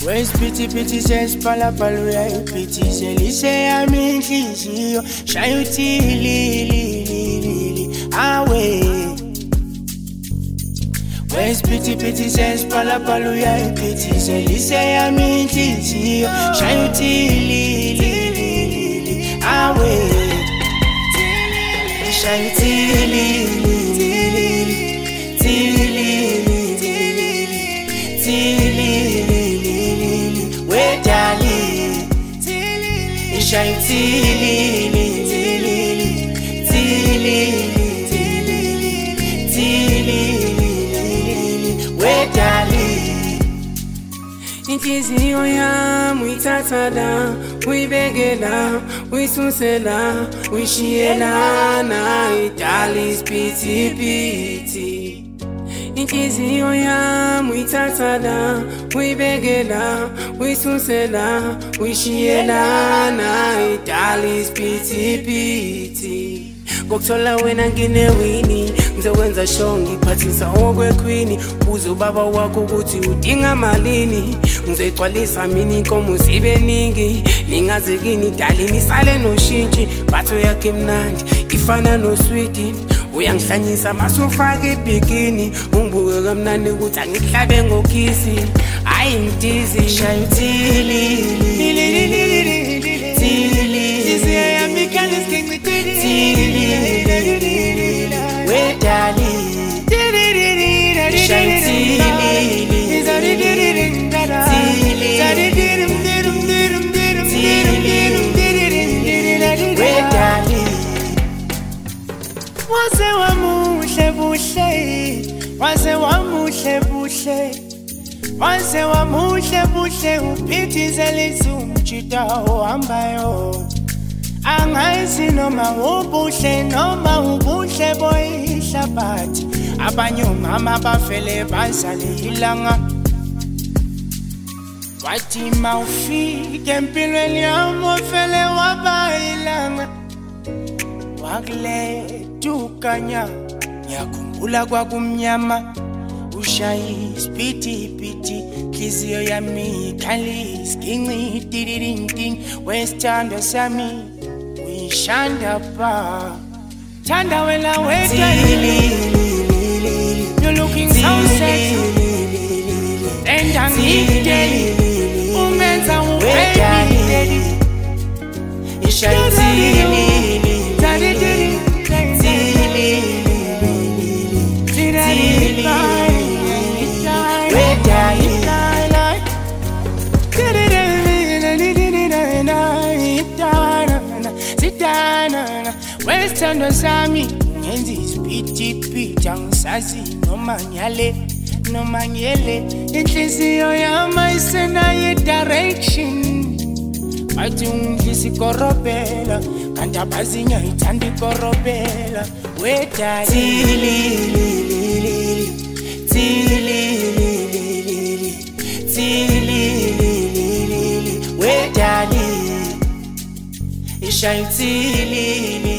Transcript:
Where's pity pity says pala paluya pity selise aminhliziyo shaya uthi li awe. Where's pity pity says pala paluya pity selise aminhliziyo shaya uthi li awe. Shaya uthi li shine tilili wedali. Inhliziyo yami uyithatha la, uyibekela, uyisusela, uyishiyelana, idala isiphithiphithi. Inhliziyo yami uyithatha la, uyibekela, uyisusela, uyishiyelana, idala isiphithiphithi. Ngokuthola wena nginewini, ngizokwenza sure ngiphathisa okwekhwini. Buza ubaba wakho ukuthi udinga malini, ngizoyigcwalisa mina inkomo zibe ningi. Ningaze kini dalini sale noshintshi, batho yakhe mnandi ifana nosweet. Uyangihlanyisa masufaka ibikini, ungibuke kamnandi ukuthi angikuhlabe ngokhisi. Hayi ngitizi shaya uthili wedali. Shaya uthili wedali. Wase wamuhle buhle, wase wamuhle buhle, wase wamuhle buhle, uphithizela izumjida ohambayo. Angazi noma ubuhle noma ubuhle boyihlabathi, abanye omama bafele bazale ilanga. Wathi mawufike empilweni yami ufele waba ilanga, wakuletha ukanya ngiyakhumbula kwakumnyama. Ushaye isiphithiphithi inhliziyo yami ikhali isiginci tididing. Wesithando sami uyishanda pa thanda wena wedwa. You're looking so sexy and I need it. Ungenza ubaby ishaya wesithando sami ngenza isiphithiphithi, angisazi noma ngiyale noma ngiyele. Inhliziyo yami ayisenayo direction, bathi ungidlisa ikorobhela kanti abazinya ithanda ikorobhela. Wedali wedali ishaya uthili